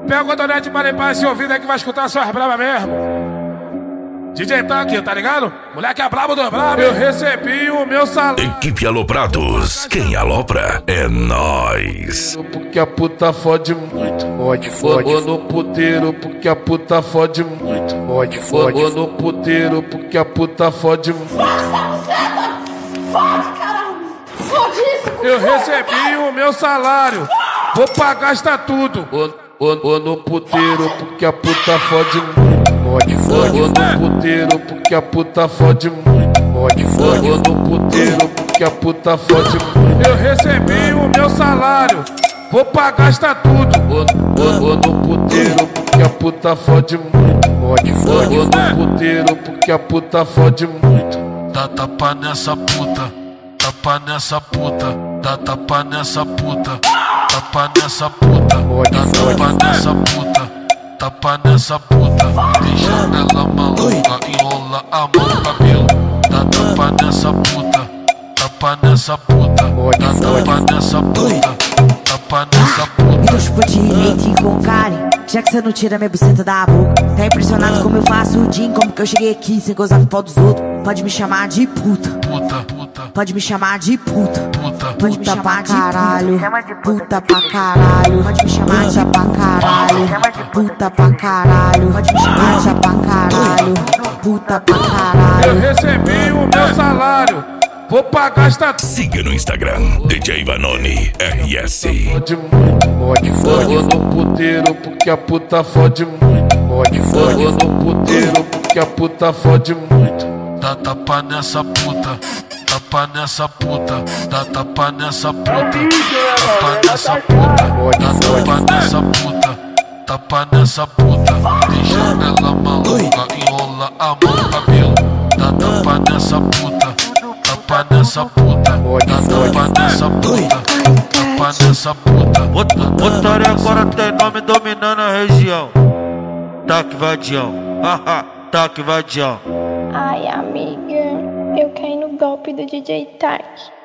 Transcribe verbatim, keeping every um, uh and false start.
Pega o cotonete pra limpar esse ouvido aí que vai escutar suas brabas mesmo. D J Tanque, tá ligado? Moleque é brabo do brabo. Eu recebi o meu salário. Equipe Aloprados, quem alopra é nós. Porque a puta fode muito. Fode, fode. Vou no puteiro porque a puta fode muito. Fode, fode. Vou no puteiro porque a puta fode muito. Fode, caralho! Fode isso! Eu recebi o meu salário. Vou pagar gastar tudo. Vou, vou, vou no puteiro porque a puta fode muito. Fode, fode. Vou no puteiro porque a puta fode muito. Fode, fode. Vou no puteiro porque a puta fode muito. Eu recebi o meu salário. Vou pagar gastar tudo. Vou, vou, vou no puteiro porque a puta fode muito. Fode, fode. Vou no puteiro porque a puta fode muito. Dá tapa nessa puta, tapa nessa puta, dá tapa nessa puta, tapa nessa puta, dá tapa nessa puta, tapa nessa puta, deixa ela maluca, enrola a mão no cabelo, dá tapa nessa puta, tapa nessa puta, dá tapa nessa puta, tapa nessa puta. Então chupa direito e com carinho, já que cê não tira minha buceta da boca. Tá impressionado como eu faço o Jim, como que eu cheguei aqui sem gozar com o pau dos outros. Pode me chamar de puta, Puta, puta, pode me chamar de puta, puta, pode me chamar de caralho, puta pra caralho, pode me chamar de pra caralho, puta pra caralho, pode me chamar de pra caralho, puta pra Eu caralho. recebi o meu salário. Vou pagar gastar tudo. Siga no Instagram, D J Vanoni R S. fode muito. Fode, Vou fode. no puteiro porque a puta fode muito. Fode, fode. Vou no puteiro porque a puta fode muito. Dá tapa nessa puta, tapa nessa puta, dá tapa nessa puta, tapa nessa puta, dá tapa nessa puta, tapa nessa puta, deixa ela maluca, enrola a mão no cabelo, dá tapa nessa puta, tapa nessa puta, dá tapa nessa puta, tapa nessa puta. Otário agora tem nome dominando a região. Taque vadião, haha, taque vadião. Ai, amiga, eu caí no golpe do D J Tark.